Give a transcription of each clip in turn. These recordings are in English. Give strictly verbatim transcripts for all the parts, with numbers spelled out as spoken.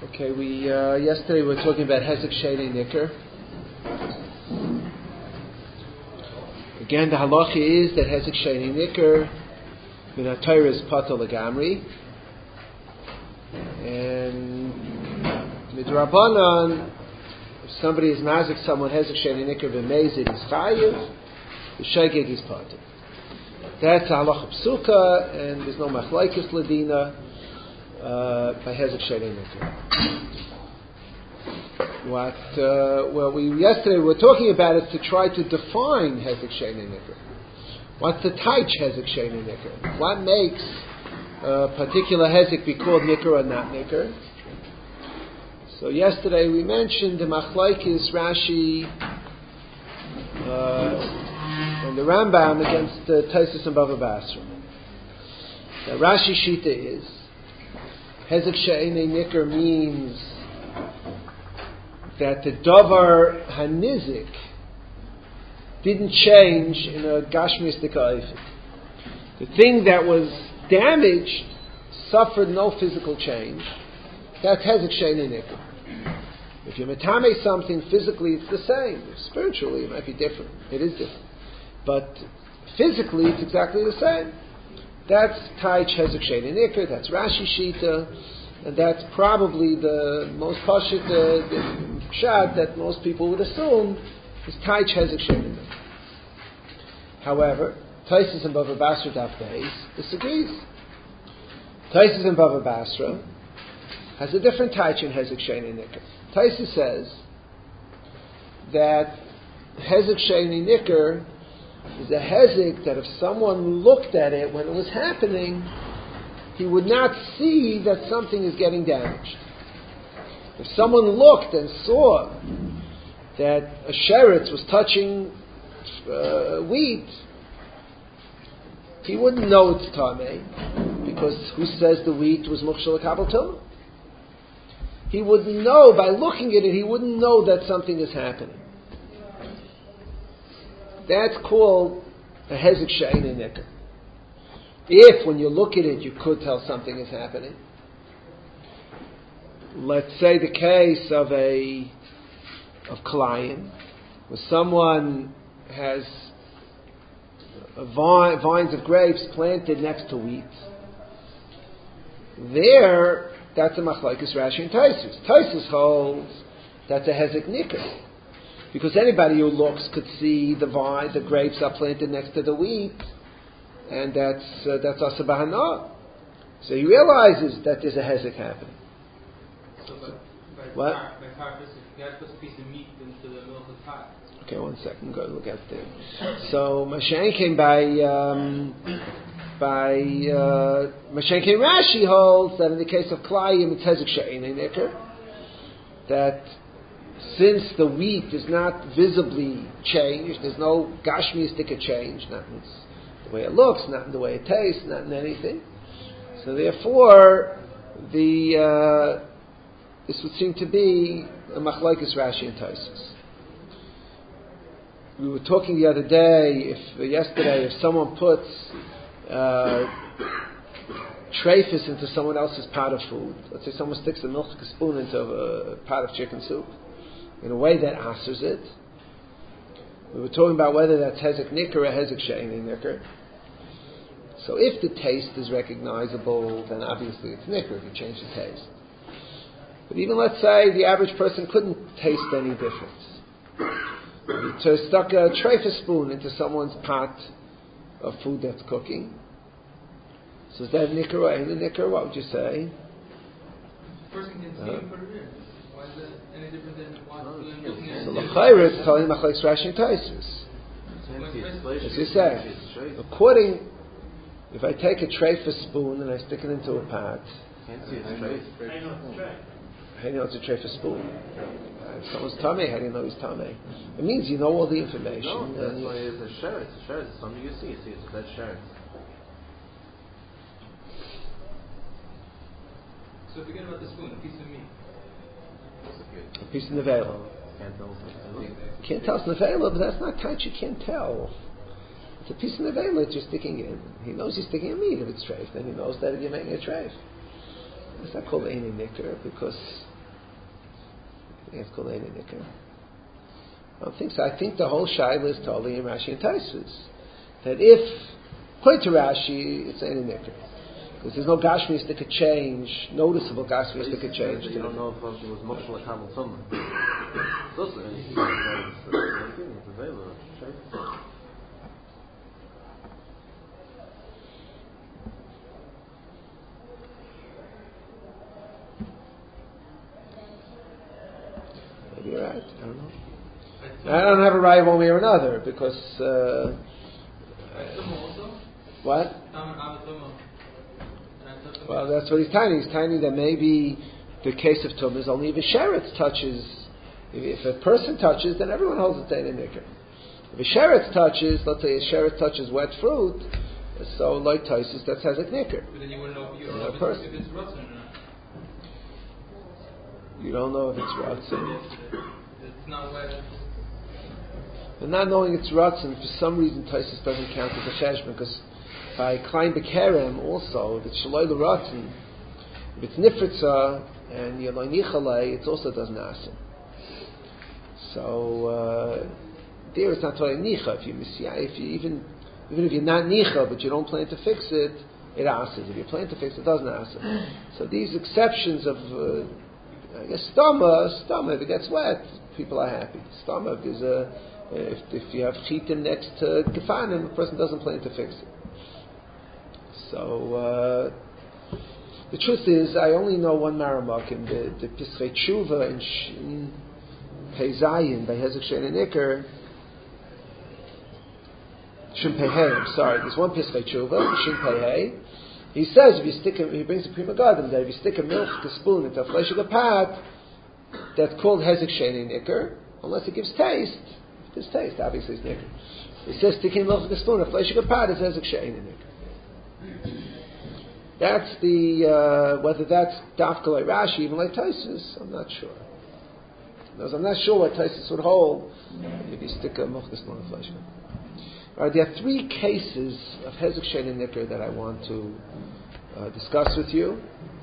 Okay, we uh, yesterday we were talking about Hezek Sheni Nicker. Again, the halacha is that Hezek Sheni Nicker min ha-Torah is patur legamri, and midrabanan, if somebody is mazik someone Hezek Sheni Nicker b'mezid is chayiv, the shegeg is patur. That's a halacha psuka, and there's no machlokes ladina. Uh, by Hezek Sheni Nicker. What uh, well we yesterday we were talking about is to try to define Hezek Sheni Nicker. What's the taich Hezek Sheni Nicker? What makes a particular Hezek be called Nicker or not Nicker? So yesterday we mentioned the machlokes Rashi uh, and the Rambam against the uh, Tosfos and Bava Basra. The Rashi Shita is Hezek Sheni Nicker means that the Davar Hanizik didn't change in a Gashmistic Eifik. The thing that was damaged suffered no physical change. That's Hezek Sheni Nicker. If you metame something physically, it's the same. Spiritually, it might be different. It is different. But physically, it's exactly the same. That's Taich Hezek Sheni Nicker, that's Rashi Shita, and that's probably the most pashut, the, the pshat that most people would assume is Taich Hezek Sheni Nicker. However, Tosfos and Bava Basra Daf Beis disagrees. Tosfos and Bava Basra has a different Taich in Hezek Sheni Nicker. Tosfos says that Hezek Sheni Nicker is a hezek that if someone looked at it when it was happening, he would not see that something is getting damaged. If someone looked and saw that a sheretz was touching uh, wheat, he wouldn't know it's tamei, because who says the wheat was mukshal kabel tumah? He wouldn't know, by looking at it, he wouldn't know that something is happening. That's called a Hezek Sheni Nicker. If, when you look at it, you could tell something is happening. Let's say the case of a of Kalayim, where someone has a vine, vines of grapes planted next to wheat. There, that's a machlokes Rashi and Tosfos. Tosfos holds that's a Hezek Nicker. Because anybody who looks could see the vine, the grapes are planted next to the wheat, and that's uh, that's asa b'hana. So he realizes that there's a hezek happening. So, by, by what? Tar, by tar, you got to put a piece of meat into the middle of the pot. Okay, one second. Go look at there. So Mashen came by um, by uh, Mashen came Rashi holds that in the case of Klayim it's Hezek Sheni Nicker, that since the wheat is not visibly changed, there's no gashmistic change, not in the way it looks, not in the way it tastes, not in anything. So therefore, the uh, this would seem to be a machlokes Rashi and Tosfos. We were talking the other day, if uh, yesterday, if someone puts uh, treifus into someone else's pot of food, let's say someone sticks a milk spoon into a pot of chicken soup, in a way that answers it. We were talking about whether that's Hezek Nicker or Hezek Sheni Nicker. So if the taste is recognizable, then obviously it's Nicker if you change the taste. But even let's say the average person couldn't taste any difference. So stuck a treifus spoon into someone's pot of food that's cooking. So is that Nicker or ain't a Nicker? What would you say? The person can see uh, and put it in. Why is that any different than what no, you're looking at? So l'chayre it's calling machlokes Rashi and Tosfos. As you say, according, if I take a treifus spoon and I stick it into a pot, can't see it's treif. I know it's treif. How do you know it's a treifus spoon? If someone's tamei, how do you know he's tamei? It means you know all the information. No, that's why it's a sheretz. A sheretz is something you see. You see, it's a dead sheretz. So forget about the spoon, a piece of meat. A piece of nevela. Can't tell. You can't tell it's nevela, but that's not tight. You can't tell. It's a piece of nevela that you're sticking in. He knows you're sticking in meat if it's treif. Then he knows that you're making a treif. It's not called any nicker because It's called Ein Nikar. I don't think so. I think the whole Shaila is totally in Rashi and Taisvus. That if, according to Rashi, it's Ein Nikar. Because there's no Gashmis that could change, noticeable Gashmis that could change. You don't know if it was much like Hamel Summer. It's also it's available. Maybe you're right. I don't know. I don't have a right one way or another because. Uh, what? Well, that's what he's tiny. He's tiny that maybe the case of Tum is only if a sheretz touches. If a person touches, then everyone holds the Ein Nikar. If a sheretz touches, let's say a sheretz touches wet fruit, so like Taisus, that has a Nikar. But then you wouldn't know if, you Yeah, know if, person. it's, if it's rotten or not. You don't know if it's Ratzin. It's not wet. But not knowing it's Ratzin, for some reason Taisus doesn't count as a Cheshbon, because by Klein Bekerem also, if it's Shaloi L'Ratzin, if it's Nifritza and Yeloi Nichalei, it also doesn't asin. So uh, there it's not Torah Nicha. If you miss, if you even even if you're not Nicha, but you don't plan to fix it, it asks. If you plan to fix it, it doesn't ask. So these exceptions of, uh, I guess, stama, stama, if it gets wet, people are happy. Stama, if there's a, if, if you have chitim next to gefanim, the person doesn't plan to fix it. So uh, the truth is, I only know one Maramak in the the Pischei Tshuva in, in Pei Zayin by Hezek Shein and Nikar. Shin Pei Hey, I'm sorry. There's one Pischei Tshuva, Shin Pei Hey. He says if you stick a, he brings a Prima Garden that if you stick a milk a spoon into a flesh of a pot, that's called Hezek Shein and Nikar, unless it gives taste. If there's taste, obviously it's Nikar. He says sticking milk in a spoon, a flesh of a pot is Hezek Shein and Nikar. That's the uh, whether that's Dafka like Rashi, even like Taisus, I'm not sure. Because I'm not sure what Taisus would hold if you stick a milk in a spoon of flesh. All right, there are three cases of Hezek Shein and Nikar that I want to uh, discuss with you.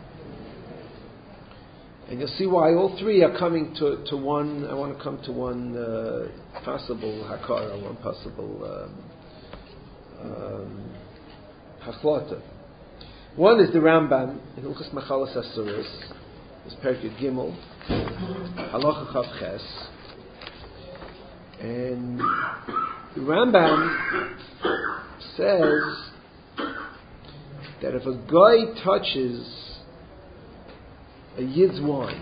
And you'll see why all three are coming to, to one, I want to come to one uh, possible Hakara, one possible um, um, Hachlata. One is the Rambam in Hilchos Machalas Asuros, it's Perek Gimel, Halacha Chav Ches, and the Rambam says that if a guy touches a Yid's wine,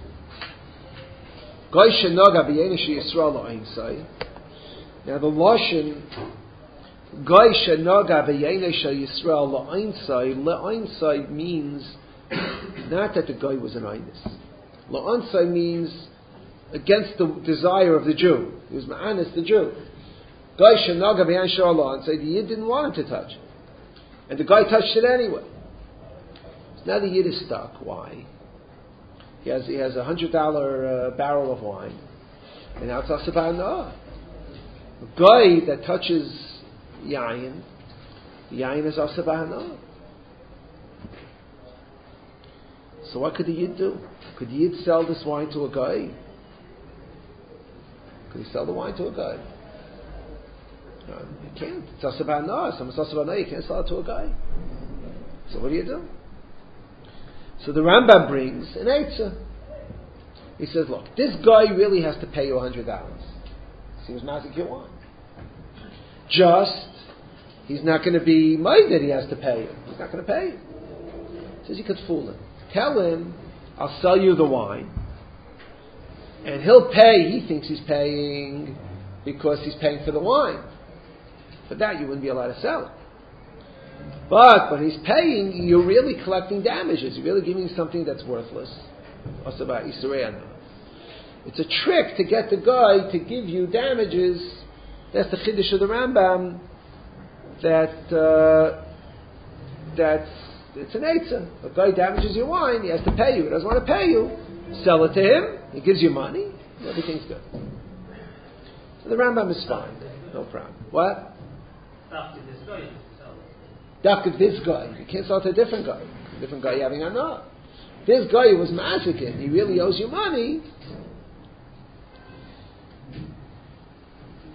Guy Shenaga B'Yein Yisrael La'Einsai. Now the Lashon Guy Shenaga B'Yein Yisrael La'Einsai. La'Einsai means not that the guy was an Einis. La'Einsai means against the desire of the Jew. He was Ma'anis the Jew. Guy Shenaga B'Yein Yisrael La'Einsai. The Yid didn't want him to touch it, and the guy touched it anyway. So now the Yid is stuck. Why? He has he has a hundred dollar uh, barrel of wine, and now it's asabah noah. A guy that touches yayin, yayin is asabah noah. So what could the Yid do? Could the Yid sell this wine to a guy? Could he sell the wine to a guy? No, he can't. It's asabah noah. Someone's asabah noah. You can't sell it to a guy. So what do you do? So the Rambam brings an eitzah. He says, look, this guy really has to pay you a hundred dollars. See who's mazik your wine. Just, he's not going to be made that he has to pay you. He's not going to pay you. He says you could fool him. Tell him, I'll sell you the wine. And he'll pay, he thinks he's paying because he's paying for the wine. For that you wouldn't be allowed to sell it. But when he's paying, you're really collecting damages. You're really giving something that's worthless. It's a trick to get the guy to give you damages. That's the chiddush of the Rambam. That uh, that's it's an eitzah. A guy damages your wine, he has to pay you. He doesn't want to pay you. Sell it to him. He gives you money. Everything's good. So the Rambam is fine. No problem. What? Dafka this guy. You can't sell to a different guy. A different guy you having anah. This guy who was mazikin, he really owes you money.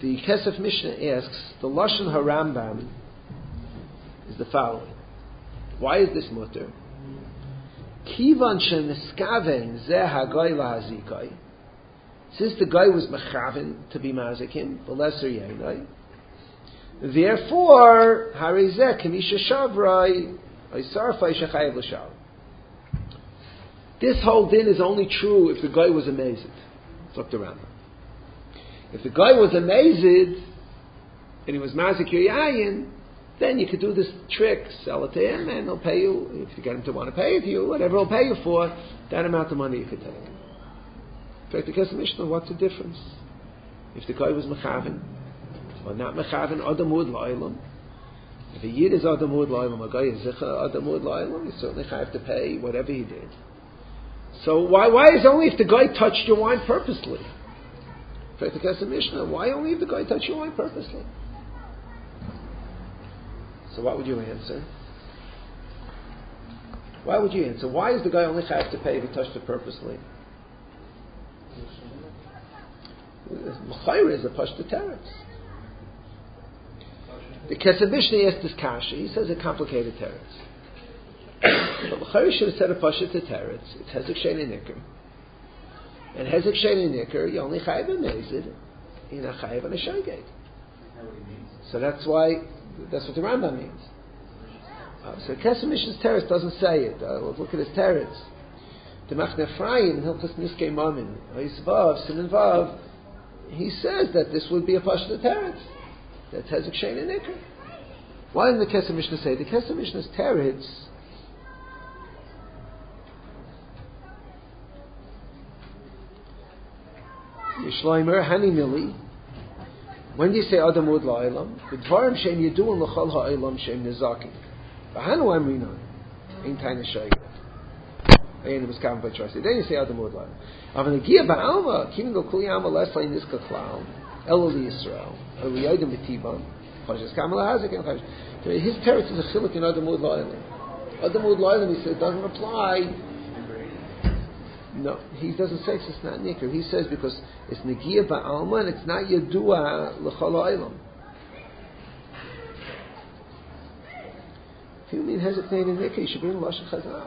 the Kesef Mishnah asks, the Lashon HaRambam is the following. Why is this mutter? Kivan shemiskaven zeh hagoy lahazikai. Since the guy was mechaven to be mazikim, the lesser yainai, therefore, harizeh kemisha shavrai oisarfai shechayev l'shav. This whole din is only true if the guy was amazed. Look around. If the guy was amazed and he was mazik yayin, then you could do this trick, sell it to him, and he'll pay you. If you get him to want to pay it to you, whatever he'll pay you for, that amount of money you could take. In fact, because the Mishnah, what's the difference? If the guy was mechaven or not mechaven, adamud la'ilam. If a yid is adamud la'ilam, a guy is zicha adamud la'ilam, you certainly have to pay whatever he did. So why why is it only if the guy touched your wine purposely? In fact, because the Mishnah, why only if the guy touched your wine purposely? So what would you answer? Why would you answer? Why is the guy only have to pay if he touched it purposely? L'chayra is a pashta teretz. The Kesef Mishnah asked this kasha. He says a complicated teretz. But l'chayra should have said a pashta teretz. It's hezek shein nikr. And hezek shein nikr, you only chayiv a mezid, you're not chayiv on a shogeg. So that's why, that's what the Rambam means. Uh, so Kesef Mishnah's teretz doesn't say it. Uh, let's look at his teretz. The Machne Ephraim, Hilchos Niskei Mamin, Vav, Siman Vav, he says that this would be a pashta teretz. That's hezek shein nikr. Why didn't the Kesef Mishnah say? The Kesef Mishnah's teretz Yishloimer Hani Mili. When do you say Adamud La'ilam? B'dvarim Shem Yedu'an L'chol Ha'olam Shem Nizakim. V'hanu Amrinon. Ein Taina Shaygat. Ein Miskaven B'Trasi. Then you say Adamud La'ilam. Avan Agia Ba'alma. Kim Lo Kuli Alma Leslai Niska Klal. Elo Li Yisrael. Elo Yodim B'Tiban. Choshes Kamal Hazik. His teretz is a chiluk in Adamud La'ilam. Adamud La'ilam, he said, doesn't apply. No, he doesn't say it's not nikr. He says because it's negia ba'alma and it's not yedua l'chol ha'olam. If you mean hezek nein and nikr, you should be in lashon chazal.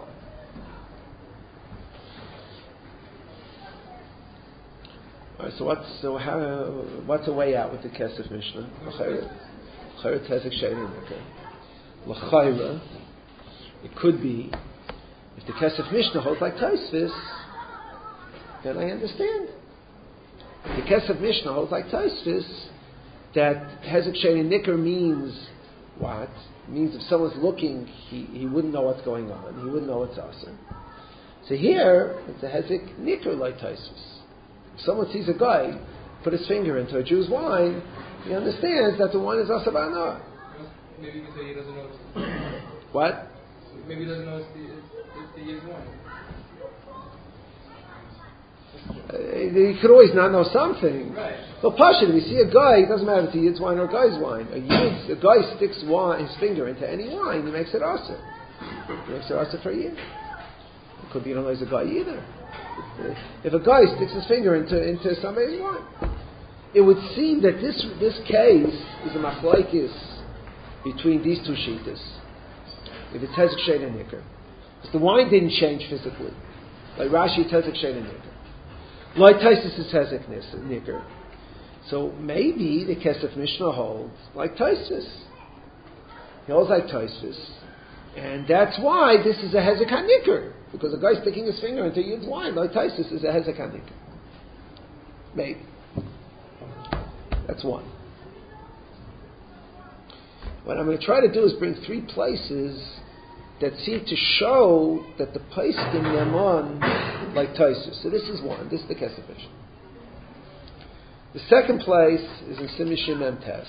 Alright, so what's so how what's a way out with the Kesef Mishnah? L'chayra hezek shein and nikr. L'chayra, it could be if the Kesef Mishnah holds like Tosfos, then I understand. The Kesef Mishnah holds like Tosfos that hezek shein nikr means what? It means if someone's looking, he, he wouldn't know what's going on. He wouldn't know what's aser. So here, it's a hezek nikr like Tosfos. If someone sees a guy put his finger into a Jew's wine, he understands that the wine is aser ba'anah. Maybe you can say he doesn't know it's What? Maybe he doesn't know it's the, it's, it's the Yid's wine. Uh, you could always not know something. Right. But Pasha, we see a guy, it doesn't matter if it's a Yid's wine or a guy's wine. A Yid's, a guy sticks wine, his finger into any wine, he makes it aser. He makes it aser for a Yid. It could be not always a guy either. If a guy sticks his finger into, into somebody's wine, it would seem that this this case is a machlokes between these two shittas. If it's hezek shein and nikr, because the wine didn't change physically, like Rashi, it's hezek shein and nikr. Like Tosfos is hezek nikr. So maybe the Kesef Mishnah holds like Tosfos. He holds like Tosfos, and that's why this is a hezek hanikr, because a guy sticking his finger into Yid's wine like Tosfos is a hezek hanikr. Maybe that's one. What I'm going to try to do is bring three places that seem to show that the Paiskim Yaman like Tosfos. So this is one. This is the Kesef Mishnah. The second place is in Simishim Memtes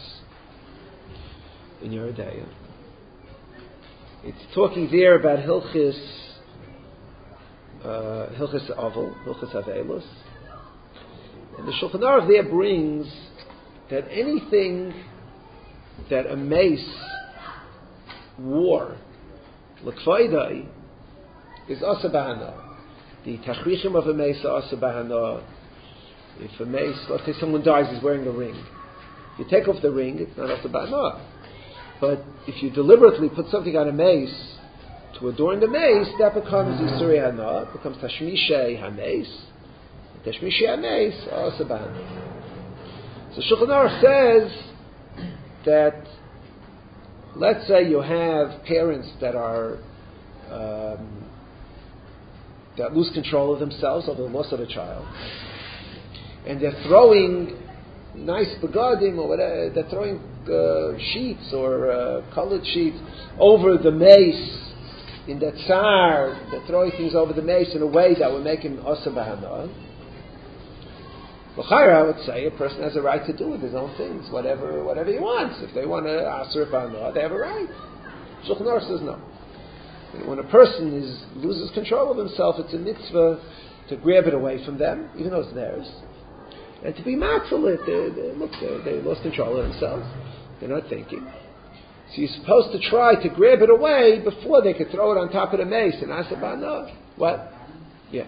in Yeridea. It's talking there about Hilchis uh, Hilchis Avol, Hilchis Avelus. And the Shulchan Aruch there brings that anything that a mace wore, l'kvaydai, is asa bahana. The tachrichim of a mace are asa bahana. If a mace, let's say someone dies, he's wearing a ring. If you take off the ring, it's not also ba'ana. But if you deliberately put something on a mace to adorn the mace, that becomes Yisuri Hana, it becomes Tashmishay HaMace. Tashmishay HaMace, also ba'ana. So Shulchan Aruch says that, let's say you have parents that are um, that lose control of themselves over the loss of a child, and they're throwing nice begadim or whatever, they're throwing uh, sheets or uh, colored sheets over the mace in the tsar, they're throwing things over the mace in a way that would make him asa b'hana. I would say a person has a right to do with his own things, whatever whatever he wants. If they want to asur b'hana, they have a right. Shulchan Aruch says no. When a person is loses control of himself, it's a mitzvah to grab it away from them, even though it's theirs, and to be matzel it. They, they, look, they, they lost control of themselves. They're not thinking. So you're supposed to try to grab it away before they could throw it on top of the mace and ask about no. What? Yeah.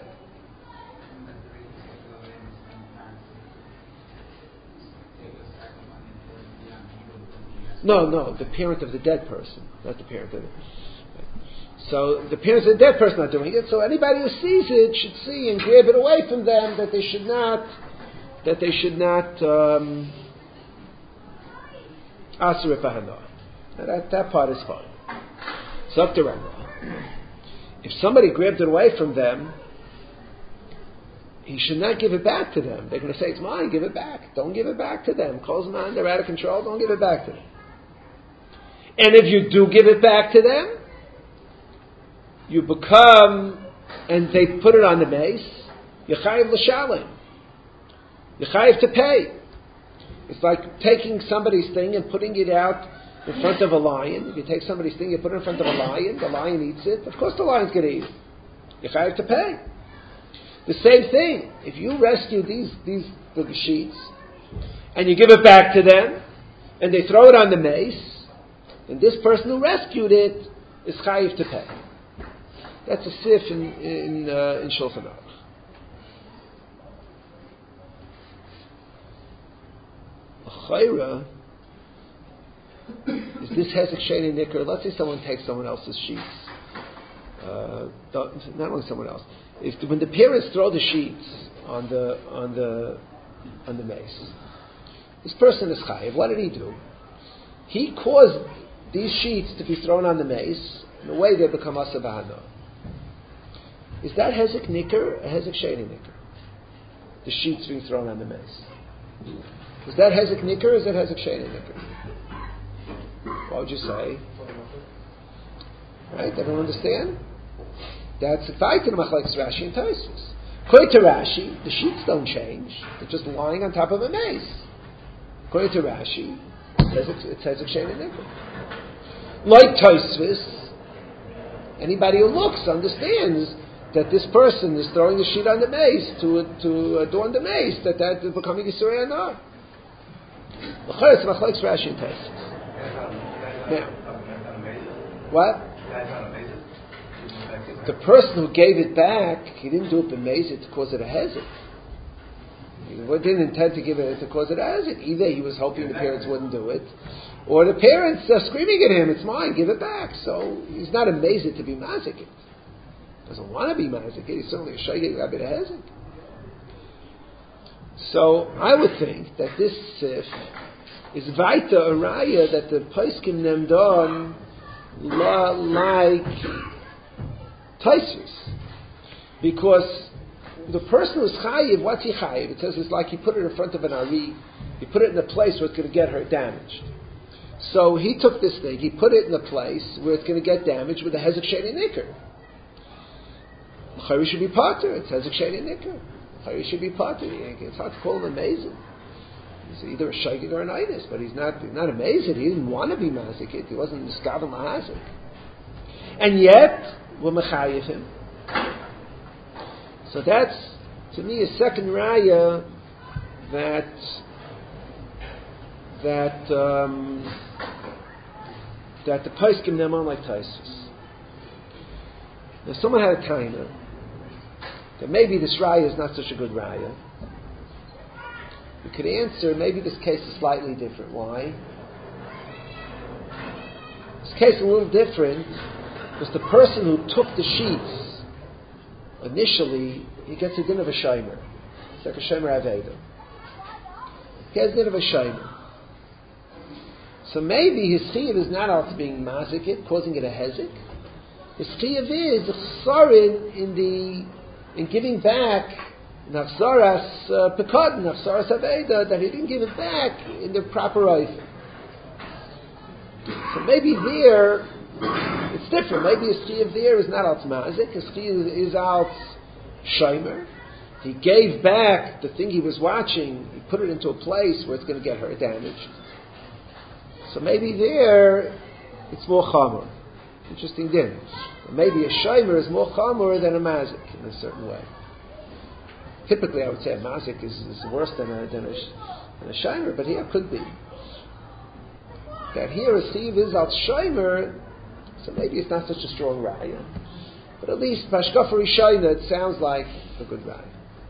No, no, the parent of the dead person, not the parent of the... So the parents of the dead person are doing it, so anybody who sees it should see and grab it away from them, that they should not, that they should not, um, asur it b'hana. That, that part is fine. So up to Rambam. If somebody grabbed it away from them, he should not give it back to them. They're going to say, it's mine, give it back. Don't give it back to them. Close them on, they're out of control, don't give it back to them. And if you do give it back to them, you become, and they put it on the mace, you're chayiv l'shalim. You're chayiv to pay. It's like taking somebody's thing and putting it out in front of a lion. If you take somebody's thing, you put it in front of a lion, the lion eats it, of course the lion's going to eat it. You're chayiv to pay. The same thing. If you rescue these, these the sheets, and you give it back to them, and they throw it on the mace, then this person who rescued it is chayiv to pay. That's a sif in in, uh, in Shulchan Aruch. Chayra is this hezek sheni nikr. Let's say someone takes someone else's sheets, uh, not only someone else. If when the parents throw the sheets on the on the on the mace, this person is chayiv. What did he do? He caused these sheets to be thrown on the mace in a way they become asa b'hana. Is that hezek nikr or hezek sheni nikr? The sheets being thrown on the mace. Is that hezek nikr or is that hezek sheni nikr? What would you say? Right? Everyone understand? That's a fight in Machlekes Rashi and Tosfos. According to Rashi, the sheets don't change; they're just lying on top of a mace. According to Rashi, it says hezek sheni nikr. Like Tosfos, anybody who looks understands that this person is throwing the sheet on the mace to to adorn the mace, that that is becoming Yisrei Anar. L'chayr, Machlekes Rashi and Tosfos. Now, what? The person who gave it back, he didn't do it b'mezid to cause it a hezek. He didn't intend to give it to cause it a hezek. Either he was hoping the parents wouldn't do it, or the parents are screaming at him, "It's mine, give it back." So he's not a mezid to be mazik. Doesn't want to be mazik. He's certainly a shaygig rabbi to hezek. So I would think that this sif is vaita a raya that the poskim them done like Tosfos, because the person who's chayiv, what's he chayiv? It says it's like he put it in front of an ari, he put it in a place where it's going to get her damaged. So he took this thing, he put it in a place where it's going to get damaged with a hezek sheni nikr. Chayri should be pater. It's hezek sheni nikr. Chayri should be pater. It's hard to call him amazing. He's either a shaygig or an itis, but he's not he's not amazing. He didn't want to be mazik. He wasn't miskav mahazik. And yet we'll mechayiv him. So that's, to me, a second raya that that um, that the poskim them on like Tosfos. Now, someone had a taina that maybe this raya is not such a good raya, we could answer maybe this case is slightly different. Why? This case is a little different because the person who took the sheets initially, he gets a din of a shomer. It's like a shomer aveda. He has a din of a shomer. So maybe his chiyuv is not out to being mazik it, causing it a hezek. His chiyuv is a chsarin in the in giving back nafsaras uh, pekad, nafsaras aveda, that he didn't give it back in the proper way. So maybe there it's different. Maybe his chiyuv there is not out mazik. His chiyuv is out shomer. He gave back the thing he was watching. He put it into a place where it's going to get her damaged. So maybe there it's more chamor. Interesting din. Maybe a shomer is more chamor than a mazik in a certain way. Typically, I would say a mazik is, is worse than a than a, than a shomer, but here it could be that here a chiyuv is al shomer. So maybe it's not such a strong raya, but at least bashkafa rishayna it sounds like a good raya.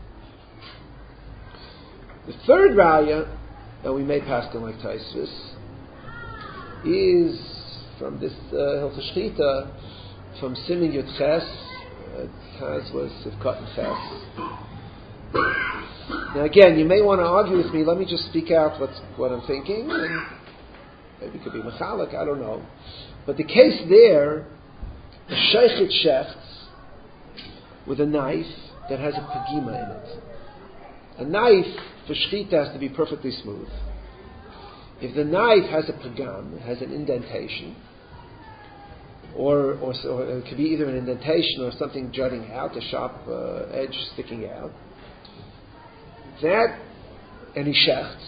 The third raya that we may pass on like Taisvis is from this Hilchos Shchita from Simin Yud Ches. Taz was Sivkot and Ches. Now again, you may want to argue with me. Let me just speak out what's, what I'm thinking, and maybe it could be mechalek, I don't know. But the case there, a sheichet shechts with a knife that has a pagima in it. A knife for shchita has to be perfectly smooth. If the knife has a pagam, has an indentation, or, or, or it could be either an indentation or something jutting out, a sharp uh, edge sticking out, that, and he shechts,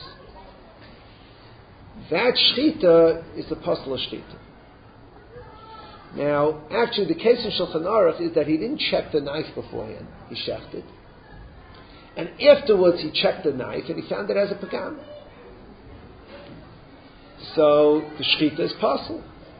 that shchita is the apostle of shchita. Now, actually, the case in Shulchan Aruch is that he didn't check the knife beforehand; he shechted, and afterwards he checked the knife and he found it has a pagam. So the shchita is possible.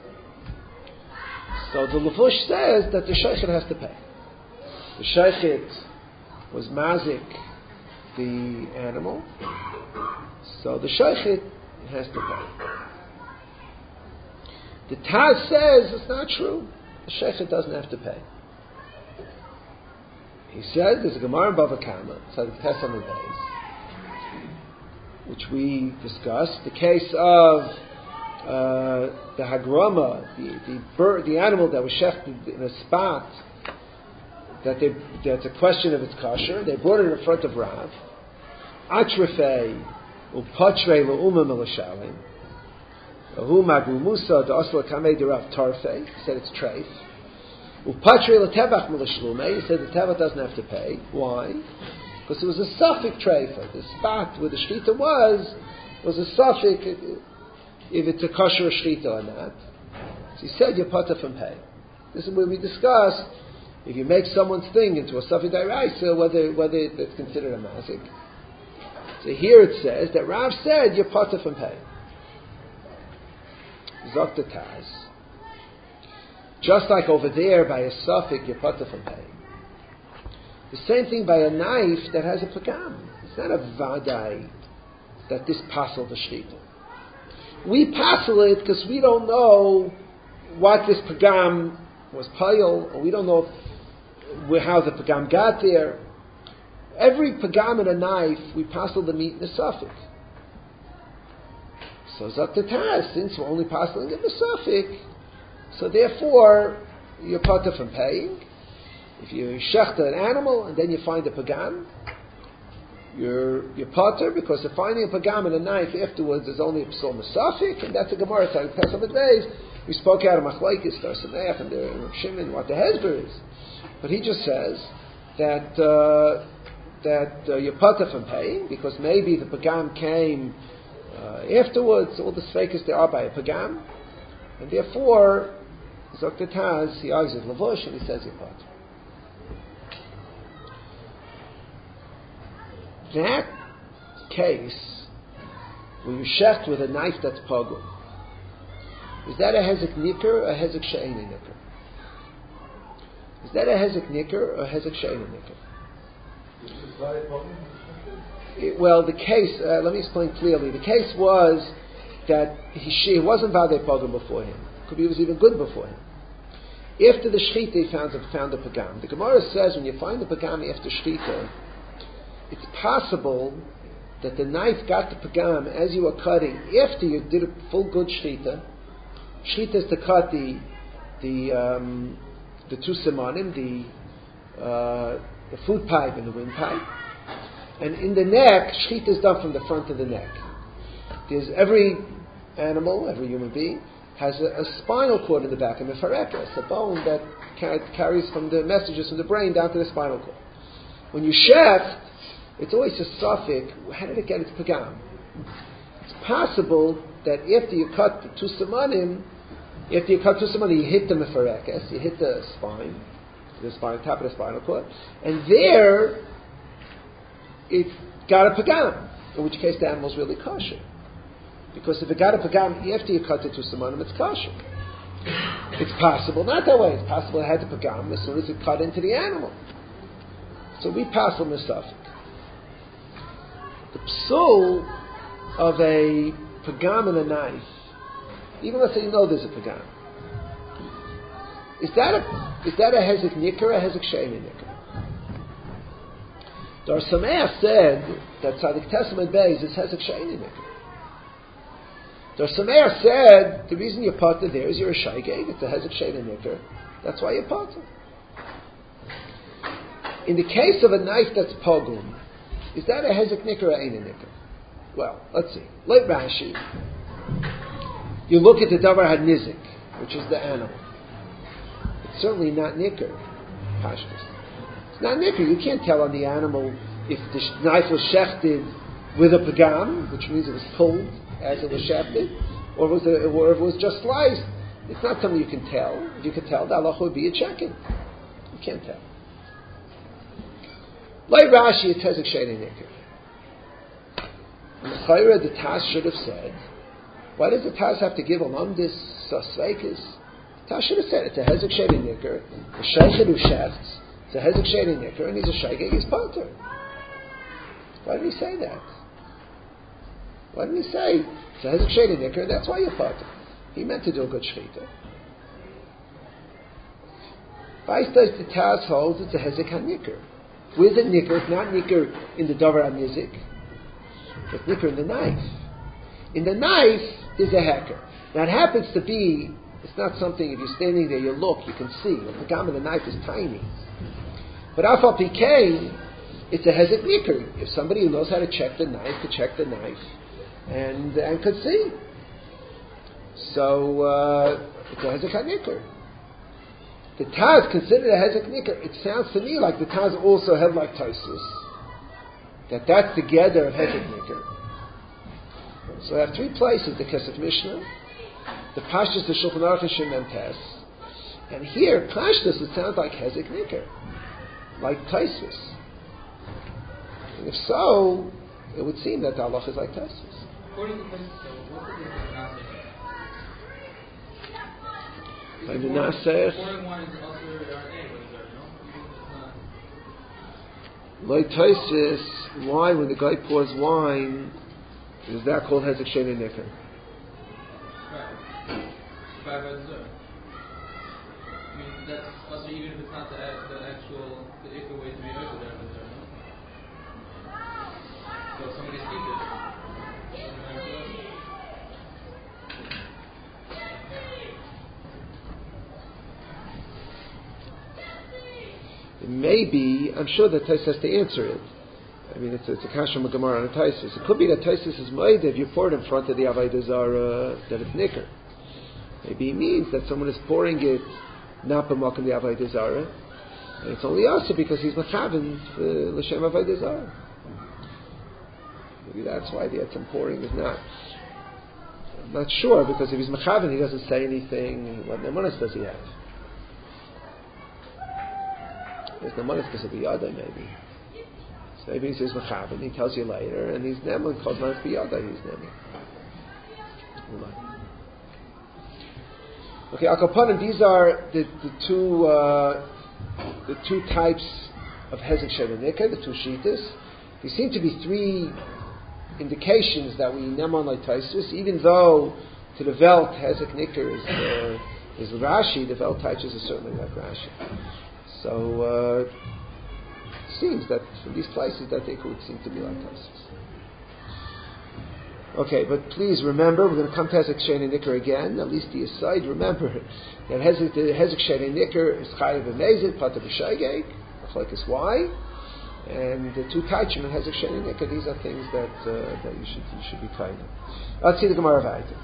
So the Levush says that the sheichet has to pay. The sheichet was mazik the animal, so the sheichet has to pay. The Taz says it's not true. The sheichet doesn't have to pay. He says there's a Gemara in Bava Kama, so the Pesach on the days, which we discussed, the case of uh, the Hagrama, the the, bird, the animal that was shechted in a spot that they, that's a question of its kosher. They brought it in front of Rav. Atrefei upatre le'uma melashalim. Ahu magru musa da'asla kamei derav tarfei. He said it's treif. Upatre le'tevach melashlume. He said the tevach doesn't have to pay. Why? Because it was a suffix treifa. The spot where the shchita was was a suffix, if it's a kosher shchita or not. So he said you're pata from pay. This is where we discussed if you make someone's thing into a suffix deraisa, whether whether it's considered a mazik. So here it says that Rav said you're pata from pay. Zok the Taz. Just like over there by a suffix you're pata from pay. The same thing by a knife that has a pagam. It's not a vadai that this passel the shchita. We passel it because we don't know what this pagam was payil, or we don't know if, how the pagam got there. Every pagam in a knife, we passel the meat in a suffix. So Zok the Taz, since we're only passeling in the suffix, so therefore you're pata from paying. If you shecht an animal and then you find a pagam, you're you're potter because of finding a pagam and a knife afterwards is only a psal masafik, and that's a gemara. So Pesach days we spoke out of machlokes, Dar Sameach, and the Shimon what the hezber is, but he just says that uh, that uh, you're potter from paying because maybe the pagam came uh, afterwards. All the sfeikus there are by a pagam, and therefore Zok the Taz he argues with Levush and he says you're potter. That case, where you shecht with a knife that's pogum, is that a hezek nicker or a hezek she'eni nicker? Is that a hezek nicker or a hezek she'eni nicker? it, well, the case, uh, let me explain clearly. The case was that he, she wasn't Vadei Pogam before him. Could be he was even good before him. After the Shechita, he found, found a Pagam. The Gemara says when you find the Pagam after Shechita, it's possible that the knife got the Pagam as you were cutting, after you did a full good Shechita. Shechita is to cut the the um, the two simanim, the uh, the food pipe and the windpipe. And in the neck, Shechita is done from the front of the neck. There's every animal, every human being, has a, a spinal cord in the back, a mefarekas, a bone that ca- carries from the messages from the brain down to the spinal cord. When you shaft, it's always a suffix. How did it get its pagam? It's possible that after you cut the two simanim, after you cut two simanim, you hit the mefarekas, you hit the spine, the spine, top of the spinal cord, and there it got a pagam. In which case, the animal's really kosher. Because if it got a pagam after you cut the two simanim, it's kosher. It's possible, not that way. It's possible it had the pagam as soon as it cut into the animal. So we pass on the suffix. The psul of a pagam in a knife, even let's say you know there's a pagam, is that a is that a hezek nikar or a hezek sheini nikar? Dar Sameach said that Tzadik Testament Beis is hezek sheini nikar. Dar Sameach said the reason you're potter there is you're a shaygeg, it's a hezek sheini nikar. That's why you're potter. In the case of a knife that's pogum, is that a hezek nikar or ain't a nikar? Well, let's see. Late Rashi, you look at the davar hadnizik, which is the animal. It's certainly not nikar. Pashtus. It's not nikar. You can't tell on the animal if the sh- knife was shechted with a pagam, which means it was pulled as it was shechted, or, was a, or if it was just sliced. It's not something you can tell. If you could tell, the halacha would be a checking. You can't tell. Like Rashi, it's hezek sheini nikar. And the Chayra, the Taz should have said, why does the Taz have to give along this sasveikis? The Taz should have said it's a hezek sheini nikar. The sheikh who shefts, it's a hezek sheini nikar, and he's a sheikh, he's potter. Why did he say that? Why didn't he say it's a hezek sheini nikar, and that's why you're potter? He meant to do a good shechita. Vaistais the Taz holds it's a hezek hanikar. Where's it nikar? It's not nikar in the davar hanizik. It's nikar in the knife. In the knife, there's a hecker. Now it happens to be, it's not something, if you're standing there, you look, you can see. The gam of the knife is tiny. But afal pikei, it's a hezek nikar. If somebody who knows how to check the knife, could check the knife and and could see. So, uh, it's a hezek nikar. The Taz considered a hezek nikar. It sounds to me like the Taz also held like Tosfos, that that's together of hezek nikar. So I have three places: the Kesef Mishnah, the Pashtus, the Shulchan Aruch, and Shem Tes, and here Pashtus it sounds like hezek nikar, like Tosfos. And if so, it would seem that the halacha is like Tosfos. According to Tosfos, what's the difference in Nasir? By the Nasir, Pouring wine is also R A, no? like Tosfos, why when the guy pours wine, is that called hezek sheini nikar? Right. By by dessert. I mean, that's also even if it's not the, the actual, the ikka way to be over there, dessert, no? So if somebody sees it. Maybe, I'm sure that Tais has to answer it. I mean, it's, it's a kash from a Gemara on a Taisus. It could be that Taisus is made if you pour it in front of the Avodah Zarah, that it's nikar. Maybe it means that someone is pouring it not b'makom the Avodah Zarah, and it's only also because he's mechaven l'shem Avodah Zarah. Maybe that's why the etzem pouring is not. I'm not sure, because if he's mechaven, he doesn't say anything. What nemanis does he have? There's nemanis because of the yada, maybe. So maybe he says mechaven, he tells you later, and he's neman calls manas biyada, he's neman. Okay, Akapanim, these are the, the two uh, the two types of hezek sheini nikar, the two shitas. there seem to be three indications that we nemon like Taisus, even though to the Welt Hezek Nicker is uh, is Rashi, the Welt Taisus is certainly like Rashi. So uh, it seems that from these places that they would seem to be like Taisus. Okay, but please remember, we're going to come to Hezek Sheni Nicker again, at least the aside, remember that Hezek, the Hezek Sheni Nicker is Chayav B'Mezid, Pata B'Shaygeg, like is why, and the two Taichim and Hezek Sheni Nicker, these are things that uh, that you should you should be kind of. Let's see the Gemara Vayter.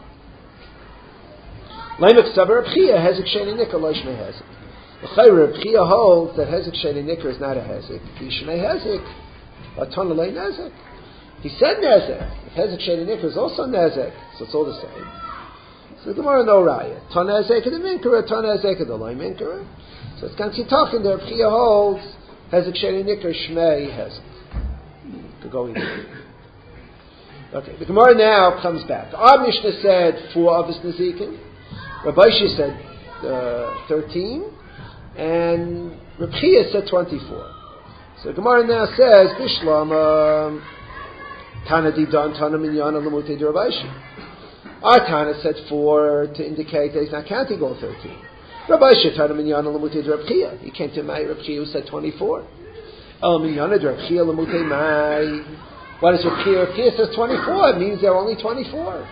Leimek Sabar Abchia, Hezek Sheni Nicker, Leishmei Hezek. The Chayr Abchia holds that Hezek Sheni Nicker is not a Hezek. Yishnei Hezek, Atana Lei Nezek. He said Nezek. If Hezek Sheni Nicker is also Nezek, so it's all the same. So the Gemara no raya. Tana Hezek of the Minkara, Tana Hezek of the Lei Minkara. So it's going to keep talking there. Abchia holds Hezek Sheni Nicker, Shmei Hezek. Could go either. Okay, the Gemara now comes back. Our Mishnah said four of his Nezikin. Rabbi Shia said uh, thirteen, and Reb Chia said twenty-four. So Gemara now says Bishlam Tana Didan Tana Minyana Lamute de Rabbi Shia. Our Tana said four to indicate that he's not counting all thirteen. Rabbi Shia Tana Minyana Lamute de Reb Chia. He came to my Reb Chia who said twenty-four. El Minyana de Reb Chia Lamute Mai. What is Reb Chia? Reb Chia says twenty-four. It means there are only twenty-four.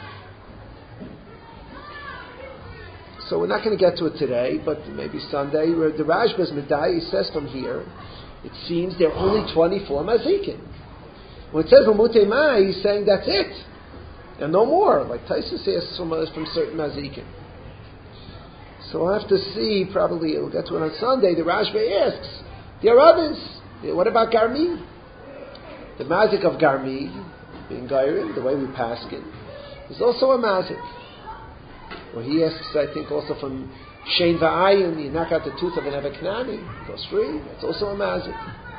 So we're not going to get to it today, but maybe Sunday. The Rashba's Medai says from here, it seems there are only twenty-four mazikin. When it says Lamute Mai, he's saying that's it, and no more. Like Taisus says from, uh, from certain mazikin. So we'll have to see. Probably we'll get to it on Sunday. The Rashba asks, there are others. What about Garmi? The mazik of Garmi, being Gairin, the way we pass it, is also a mazik. Well, he asks, I think, also from Shein Va'ayin, you knock out the tooth of an Ebeknani, goes free. That's also a mazik.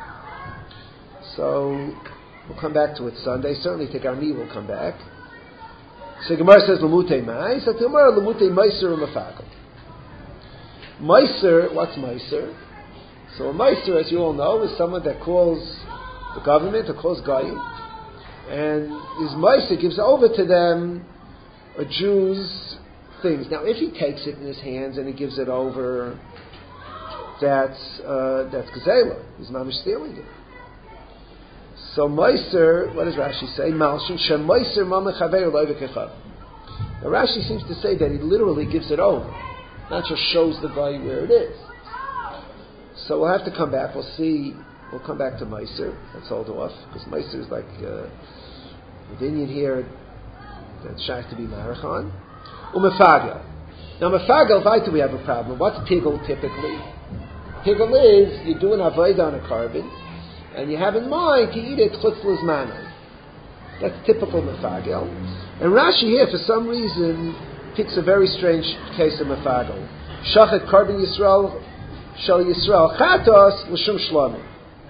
So we'll come back to it Sunday. Certainly, Tegarmi will come back. So Gemara says Lamute Mai. So Gemara Lamute Meiser Umafakal. Meiser, what's Meiser? So a Meiser, as you all know, is someone that calls the government or calls Goyim, and his Meiser gives over to them a Jew's things. Now, if he takes it in his hands and he gives it over, that's uh, that's Gazela. He's not stealing it. So Meiser, what does Rashi say? Malshin Shem Meiser Mamachaver Loivekechav. Now Rashi seems to say that he literally gives it over, not just shows the guy where it is. So we'll have to come back. We'll see. We'll come back to Meiser. Let's hold off because Meiser is like uh, the Indian here. That's shy to be Marachan. Umefagel. Now, mefagel, Vaita, we have a problem. What's pigel typically? Pigel is you're doing avodah on a carbon, and you have in mind to eat it chutz l'zmanai. That's typical mefagel. And Rashi here, for some reason, picks a very strange case of mefagel. Shachet carbon Yisrael, shal Yisrael chatos l'shum shlomim.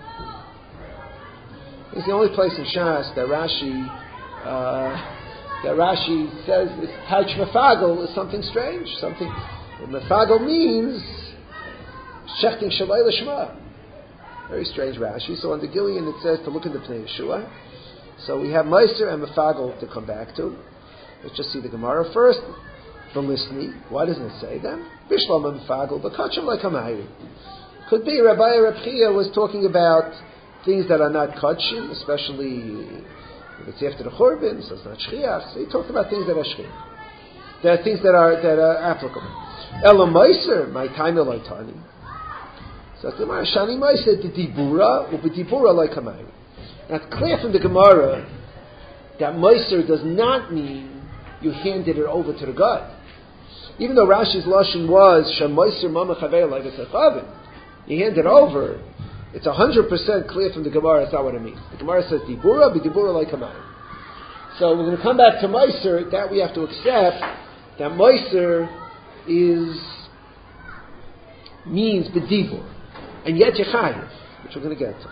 It's the only place in Shas that Rashi. Uh, That Rashi says this Hach Mefagel is something strange. Something Mefagel means Shechting Shalai L'Shma. Very strange Rashi. So on the Gillian it says to look in the Pnei Yeshua. So we have Meiser and Mefagel to come back to. Let's just see the Gemara first. The listening. Why doesn't it say them? Bishlam and Mefagel, but Kachim like Hamayri. Could be Rabbi Reb Chia was talking about things that are not Kachim, especially if it's after the Churban, so it's not Shchiach. So he talked about things that are Shchiach. There are things that are that are applicable. Ela Meiser, my time Eloitani. So the Gemara Shani Meiser, the Dibura, or the Dibura like Hamayri. Now it's clear from the Gemara that Meiser does not mean you handed it over to the God. Even though Rashi's Lashon was Shem Meiser Mama Chaver like a you hand it over. It's a hundred percent clear from the Gemara. That's not what it means. The Gemara says Dibura, but Dibura like Hamayri. So we're going to come back to Meiser. That we have to accept that Meiser is means B'dibur, and yet Yechayev, which we're going to get to.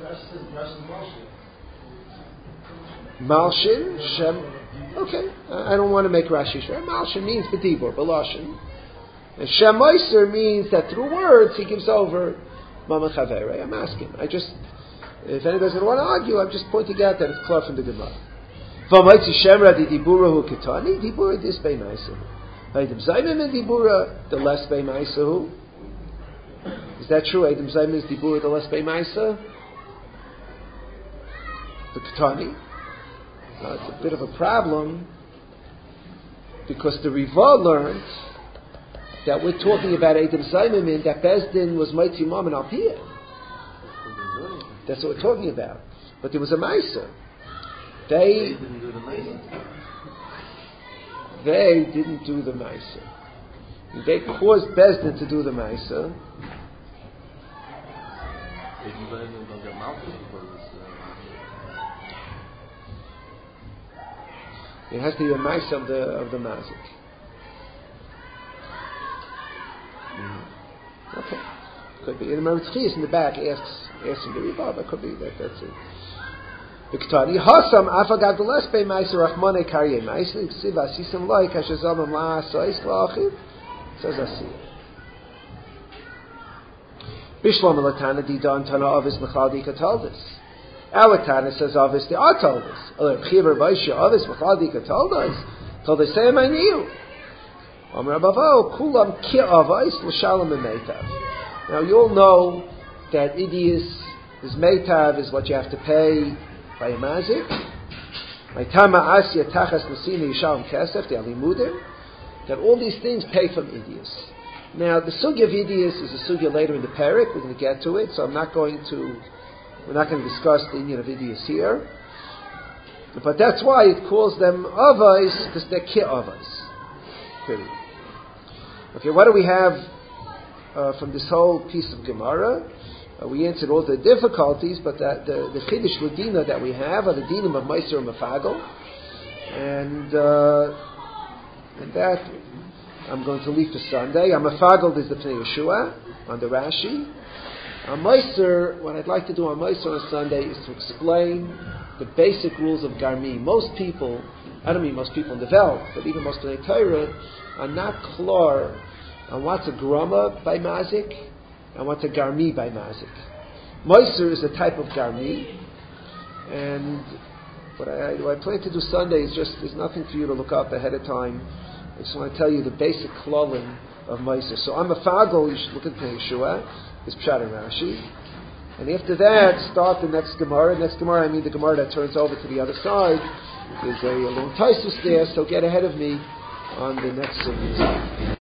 Malshin Shem. Okay, I don't want to make Rashi sure. Malshin means B'dibur, B'lashin, and Shem Meiser means that through words he gives over Mama Chaverei. I'm asking. I just If anybody's going to want to argue, I'm just pointing out that it's clear from the Gemara. V'amaitzi shemra di dibura hu ketani, dibura dis bei ma'asahu. Ha'edim zaymim in dibura, the less bei ma'asahu. Is that true? Ha'edim zaymim is dibura, the less bei ma'asahu? The ketani. Now, it's a bit of a problem, because the Riva learned that we're talking about Eidim Zaymimin, that Bezdin was Maitzi Mam and Alpiyah. That's what we're talking about. But there was a Maisa. They didn't do the Maisa. They didn't do the Maisa. They caused Bezdin to do the Maisa. It has to be a Maisa of the of the Mazik. Mm-hmm. Okay, could be. And Maritzchias in the back asks asks him the Riba, but could be that that's it. V'ktani hasam afagad l'les bei Maisa rachmane karye Maisa ksiv asisam loy kashazam la asais la'achiv says Asiyah. Bishlam elatana didan tana avis mechaldi kataldis. Our Tana says obviously I told us. Or Chiver Baisha Avis Machadika told us. Told us same I knew. Amar Bavo Kulam Ki Avais L'Shalom Meitav. Now you all know that Idius is Meitav is what you have to pay by a mazik. Maitama Asya Tachas Nasina Yishalom Kesef the Alimudim. That all these things pay from Idius. Now the sugya of Idius is a sugya later in the parak. We're going to get to it, so I'm not going to. We're not going to discuss the Indian of Idius here. But that's why it calls them Avais, because they're Ki Avais. Period. Okay, what do we have uh, from this whole piece of Gemara? Uh, we answered all the difficulties, but that, the, the Chiddush Ladina that we have are the Dinim of Meiser and Mefagel. And, uh, and that I'm going to leave for Sunday. A Mefagel is the Pnei Yeshua on the Rashi. On Meiser, what I'd like to do on Meiser on Sunday is to explain the basic rules of Garmi. Most people, I don't mean most people in the Welt, but even most Bnei Torah, are not klar on what's a Grama by Mazik and what's a Garmi by Mazik. Meiser is a type of Garmi, and what I, what I plan to do Sunday is just, there's nothing for you to look up ahead of time. I just want to tell you the basic klalim of Meiser. So I'm a Fagel, you should look at Pnei Yeshua. Is Pshat and Rashi, and after that start the next Gemara. Next Gemara, I mean the Gemara that turns over to the other side. There's a, a long Taisus there, so get ahead of me on the next Gemara.